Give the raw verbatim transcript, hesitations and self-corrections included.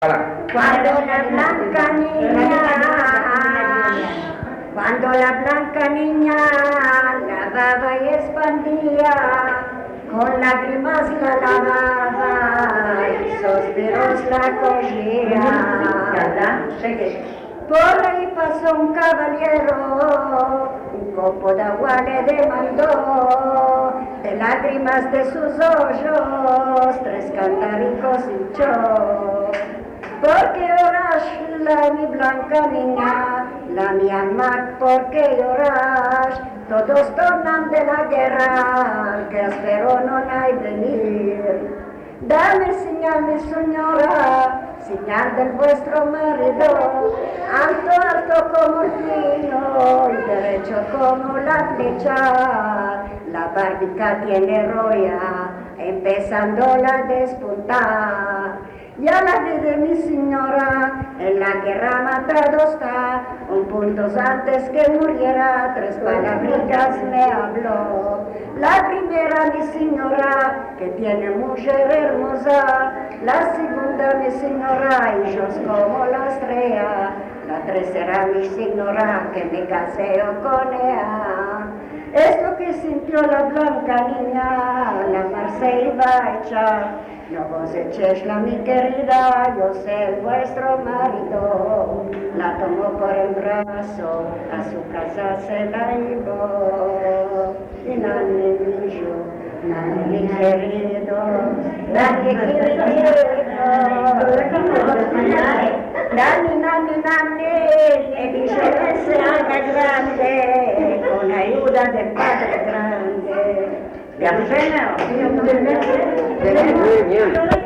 Cuando la blanca niña, cuando la blanca niña lavaba y expandía, con lágrimas la lavaba y suspiros la cogía. Por ahí pasó un caballero, un copo de agua le demandó, de lágrimas de sus ojos, tres cantaricos hinchó. ¿Por qué lloras, la mi blanca niña? La mi alma, ¿por qué lloras? Todos tornan de la guerra, que espero no hay venir. Dame señal, mi señora, señal del vuestro marido, alto, alto como el pino y derecho como la flecha. La barbica tiene roya, empezando la despuntar. Ya la vi de mi señora, en la guerra matado está, un punto antes que muriera, tres palabritas me habló. La primera, mi señora, que tiene mujer hermosa, la segunda, mi señora, ellos como la estrella, la tercera, mi señora, que me caseo con ella. Esto que sintió la blanca niña, la mar se iba a echar. No vos echéisla, mi querida, yo sé el vuestro marido. La tomó por el brazo, a su casa se la llevó. Y nani niño, nani querido, nani querido. Nani, nani, nani, el hijo se haga grande, con ayuda del Padre grande. ¿Ya me suena? Muy bien.